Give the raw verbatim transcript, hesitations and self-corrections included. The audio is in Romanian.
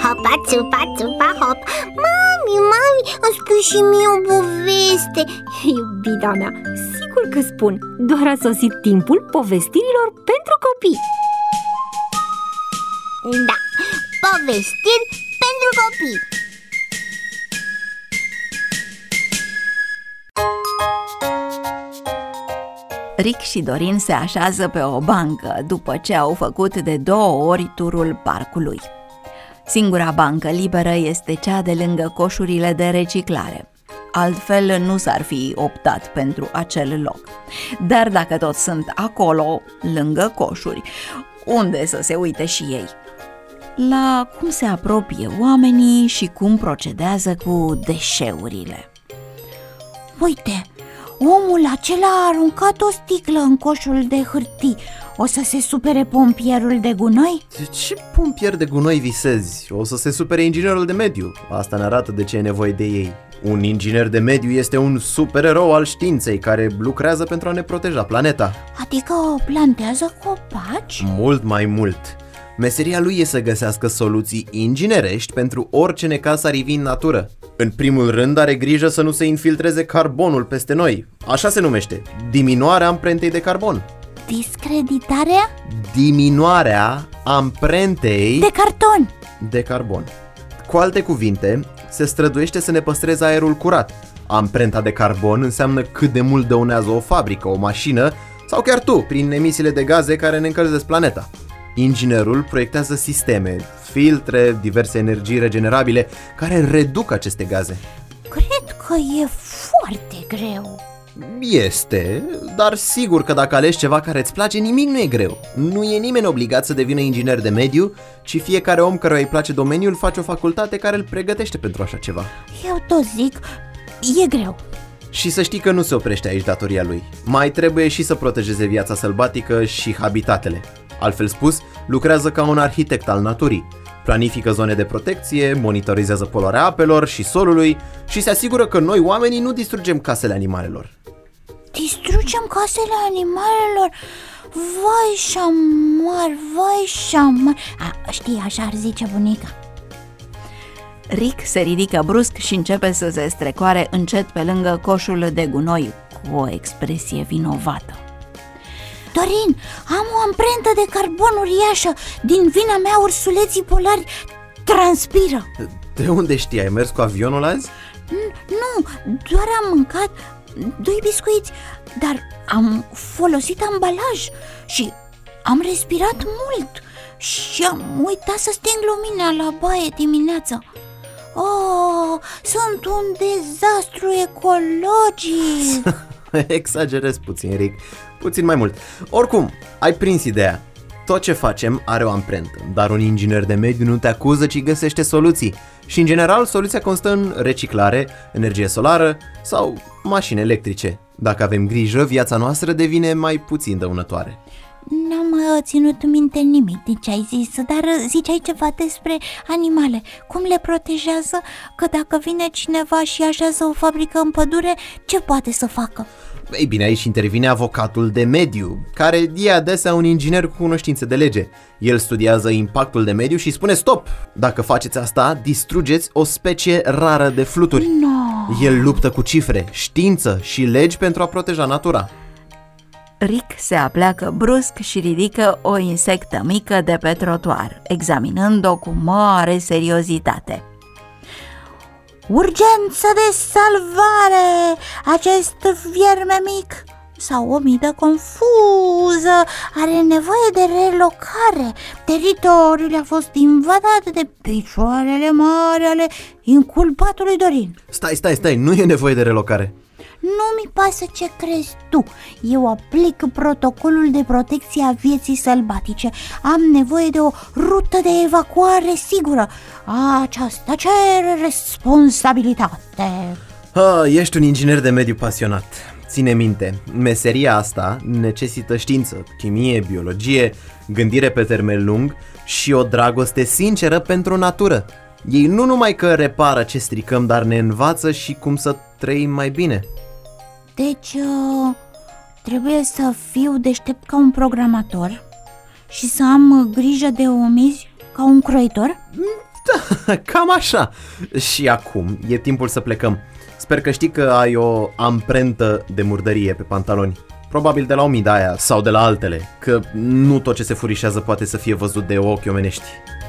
hopa, țupa, țupa, hop. Mami, mami, îmi spui și mie o poveste. Iubita mea, sigur că spun. Doar a sosit timpul povestirilor pentru copii. Da, povestiri pentru copii. Rick și Dorin se așează pe o bancă după ce au făcut de două ori turul parcului. Singura bancă liberă este cea de lângă coșurile de reciclare. Altfel nu s-ar fi optat pentru acel loc. Dar dacă toți sunt acolo, lângă coșuri, unde să se uite și ei? La cum se apropie oamenii și cum procedează cu deșeurile. Uite, omul acela a aruncat o sticlă în coșul de hârtii. O să se supere pompierul de gunoi? Ce pompier de gunoi visezi? O să se supere inginerul de mediu. Asta ne arată de ce e nevoie de ei. Un inginer de mediu este un supererou al științei care lucrează pentru a ne proteja planeta. Adică plantează copaci? Mult mai mult. Meseria lui e să găsească soluții inginerești pentru orice necaz ar ivi în natură. În primul rând are grijă să nu se infiltreze carbonul peste noi. Așa se numește, diminuarea amprentei de carbon. Discreditarea? Diminuarea amprentei de carton de carbon. Cu alte cuvinte, se străduiește să ne păstreze aerul curat. Amprenta de carbon înseamnă cât de mult dăunează o fabrică, o mașină sau chiar tu, prin emisiile de gaze care ne încălzesc planeta. Inginerul proiectează sisteme, filtre, diverse energii regenerabile care reduc aceste gaze. Cred că e foarte greu. Este, dar sigur că dacă alegi ceva care îți place, nimic nu e greu. Nu e nimeni obligat să devină inginer de mediu, ci fiecare om căruia îi place domeniul face o facultate care îl pregătește pentru așa ceva. Eu tot zic, e greu. Și să știi că nu se oprește aici datoria lui. Mai trebuie și să protejeze viața sălbatică și habitatele. Altfel spus, lucrează ca un arhitect al naturii. Planifică zone de protecție, monitorizează poluarea apelor și solului și se asigură că noi, oamenii, nu distrugem casele animalelor. Distrugem casele animalelor? Vai șamar, vai șamar. A, știi, așa ar zice bunica. Rick se ridică brusc și începe să se strecoare încet pe lângă coșul de gunoi cu o expresie vinovată. Dorin, am o amprentă de carbon uriașă. Din vina mea ursuleții polari transpiră. De unde știi? Ai mers cu avionul azi? Nu, doar am mâncat doi biscuiți, dar am folosit ambalaj și am respirat mult și am uitat să sting lumina la baie dimineața. Oh, sunt un dezastru ecologic. Exagerez puțin, Rick, puțin mai mult. Oricum, ai prins ideea. Tot ce facem are o amprentă, dar un inginer de mediu nu te acuză, ci găsește soluții. Și în general, soluția constă în reciclare, energie solară sau mașini electrice. Dacă avem grijă, viața noastră devine mai puțin dăunătoare. N-am uh, ținut minte nimic din ce ai zis, dar uh, ziceai ceva despre animale. Cum le protejează? Că dacă vine cineva și așează o fabrică în pădure, ce poate să facă? Ei bine, aici intervine avocatul de mediu, care e adesea un inginer cu cunoștințe de lege. El studiază impactul de mediu și spune stop! Dacă faceți asta, distrugeți o specie rară de fluturi. No. El luptă cu cifre, știință și legi pentru a proteja natura. Rick se apleacă brusc și ridică o insectă mică de pe trotuar, examinând-o cu mare seriozitate. Urgență de salvare! Acest vierme mic sau omidă confuză are nevoie de relocare. Teritoriul a fost invadat de picioarele mari ale inculpatului Dorin. Stai, stai, stai, nu e nevoie de relocare. Nu-mi pasă ce crezi tu. Eu aplic protocolul de protecție a vieții sălbatice. Am nevoie de o rută de evacuare sigură. Aceasta cere responsabilitate. Ah, ești un inginer de mediu pasionat. Ține minte, meseria asta necesită știință, chimie, biologie, gândire pe termen lung și o dragoste sinceră pentru natură. Ei nu numai că repară ce stricăm, dar ne învață și cum să trăim mai bine. Deci, uh, trebuie să fiu deștept ca un programator și să am grijă de omizi ca un croitor? Da, cam așa. Și acum e timpul să plecăm. Sper că știi că ai o amprentă de murdărie pe pantaloni. Probabil de la omida aia sau de la altele, că nu tot ce se furișează poate să fie văzut de ochi omenești.